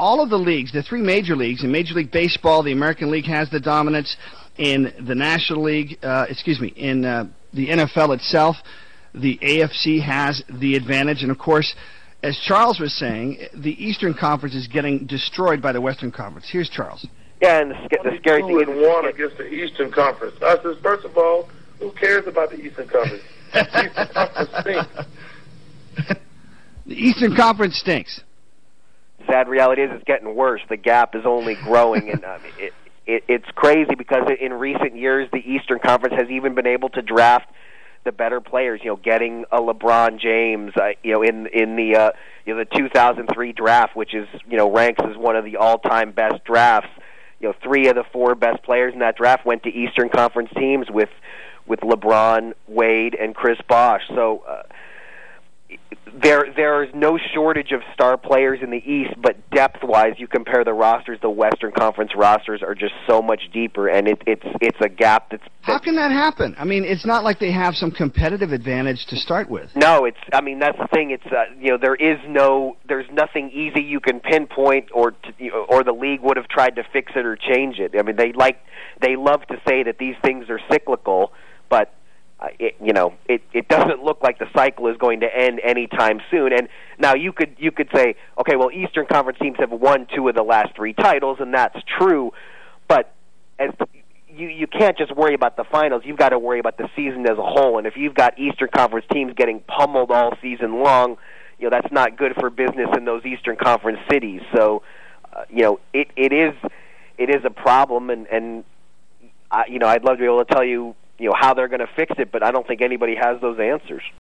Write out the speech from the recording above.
all of the leagues, the three major leagues, in Major League Baseball, the American League has the dominance. In the National League, in the NFL itself, the AFC has the advantage. And, of course, as Charles was saying, the Eastern Conference is getting destroyed by the Western Conference. Here's Charles. Yeah, and the scary thing is... won against the Eastern Conference. I says, first of all, who cares about the Eastern Conference? The Eastern Conference stinks. The Eastern Conference stinks. Sad reality is it's getting worse. The gap is only growing, and it's crazy because in recent years the Eastern Conference has even been able to draft the better players. Getting a LeBron James, in the 2003 draft, which is ranks as one of the all-time best drafts. 3 of the 4 best players in that draft went to Eastern Conference teams with LeBron, Wade, and Chris Bosh. So there is no shortage of star players in the East, but depth-wise, you compare the rosters, the Western Conference rosters are just so much deeper, and it's a gap that's... How can that happen? I mean, it's not like they have some competitive advantage to start with. No, that's the thing. It's there's nothing easy you can pinpoint, or the league would have tried to fix it or change it. I mean, they love to say that these things are cyclical, but it doesn't look like the cycle is going to end anytime soon. And now you could say, okay, well, Eastern Conference teams have won 2 of the last 3 titles, and that's true. But you can't just worry about the finals. You've got to worry about the season as a whole. And if you've got Eastern Conference teams getting pummeled all season long, that's not good for business in those Eastern Conference cities. So, it is a problem, and I'd love to be able to tell you how they're going to fix it, but I don't think anybody has those answers.